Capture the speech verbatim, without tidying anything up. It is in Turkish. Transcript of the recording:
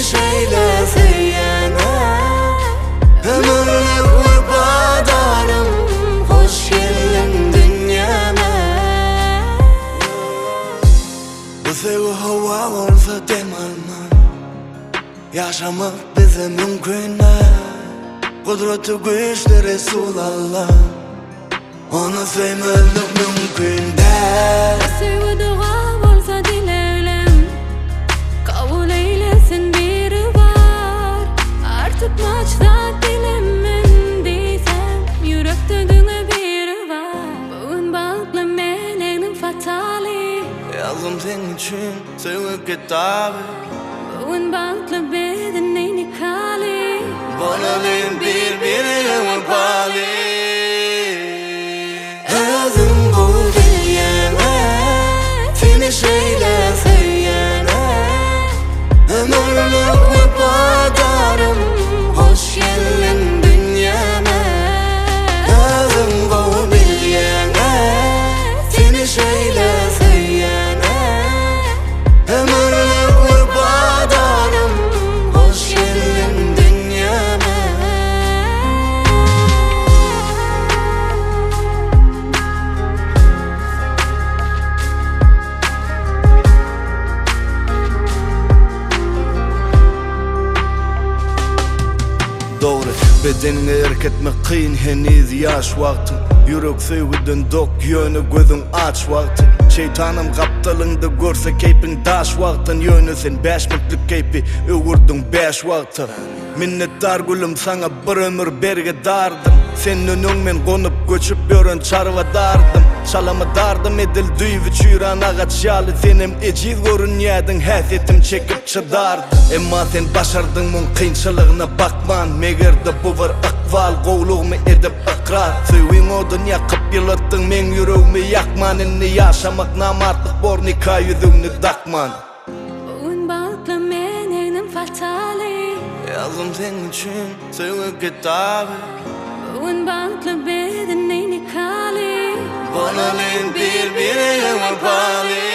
şeyle seyyene. Ömürlük vafadarım, hoş geldin dünyama. Bu sevgi hava olsa demalman, yaşamak bize mümkün. Kudreti güçlü Resulallah, onu sevmelik mümkün değil. Bu sevgi dua olsa dilerim, kabul eylesin biri var. Artık maçta dilemin diysem, yürekte dünü biri var. Bugün bağlı menenin fatali, yazdım senin için sevgi kitabı. bugün bağlı bedenin nikali. Bana deyim birbirine pali. Özüm bu dünyana, seni şeyle seyyene. Ömürlük vafadarım, hoş geldin dünyama. Özüm bu dünyana, seni şeyle seyyene. Ömürlük vafadarım, hoş geldin dünyama. Doğru, bedenine erk etmek kıyın henüz yaş vakti. Yürek sevgiden dok yönü gözün aç vakti. Şeytanım kaptalında görse keypin daş vaktin. Yönü sen beş minutlik keypi övürdün beş vakti. Minnettar gülüm sana bir ömür berge dardım. Senin önünden konup göçüp yörün çarva dardım. Çalama dardım edil düyvi çüyran ağaç yalı. Senim eciz görün yedin häsiyetim çekip çıdardım. Emma sen başardın mun kıyınçılığına bakman. Megerde bu var akval qoğluğumu edip ikrar. Sevin o dünya kıp yılattın men yüreğimi yakman. Inni yaşamak namartlık bor nikah yüzünü dakman. Bugün bağlı menenin fatali, yazdım senin için sevgi kitabı. bugün bağlı bedenin nikali. Bana deyim birbirine pali.